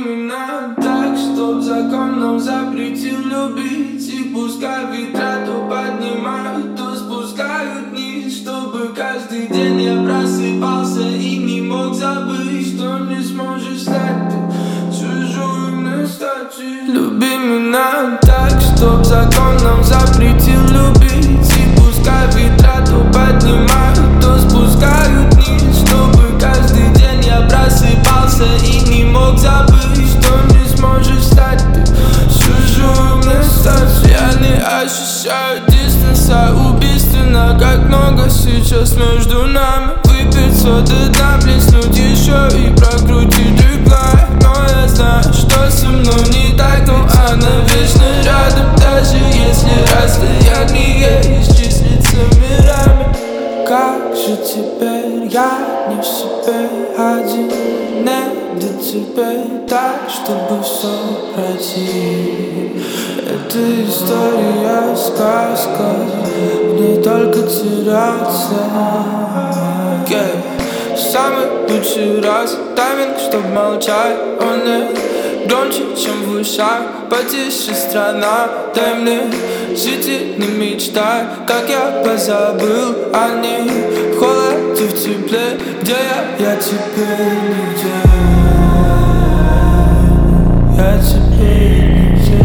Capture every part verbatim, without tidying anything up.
меня так, чтоб закон нам запретил любить. И пускай ветра то поднимают, то спускают вниз, чтобы каждый день я просыпался и не мог забыть, что не сможешь стать ты чужую мне стать. Люби меня так, чтоб закон нам запретил любить. И пускай ветра то поднимают, то спускают вниз, чтобы каждый день я просыпался и не мог забыть, что не сможешь стать ты чужую мне стать. Я не ощущаю дистанса, убийственно, как много сейчас между нами. Выпить соды, дна, плеснуть еще и прокрутить реплай. Но я знаю, что со мной не так, но она вечно рядом, даже если расстояние исчислится мирами. Как же теперь я не в себе один, не до тебя так, чтобы все пройти. Это история, сказка, в ней только теряться. Yeah. Самый лучший раз тайминг, чтоб молчать, он не громче, чем в ушах. Потише страна, дай мне жить и не мечтай, как я позабыл о ней. В холоде, в тепле, где я, я теперь нигде. Я теперь нигде.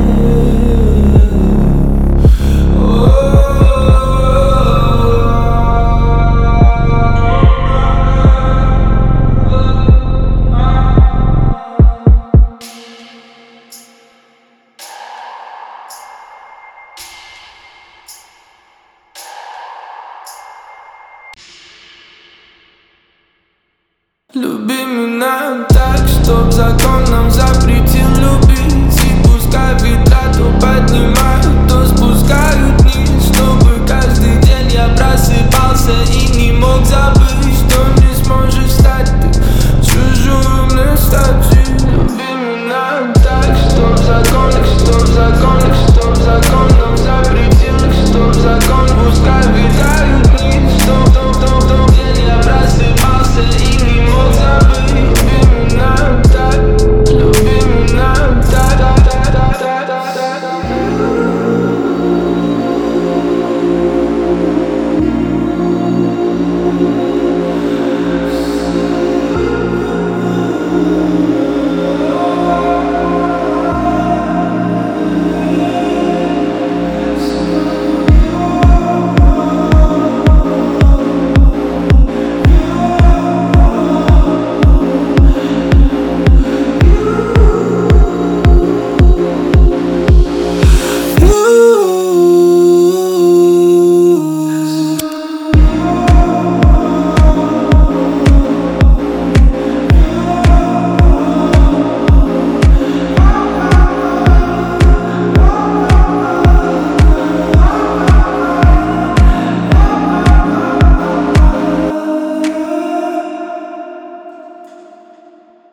Люби меня так, чтоб закон нам запретил любить. И пускай ветра то поднимают, то спускают вниз, чтобы каждый день я просыпался и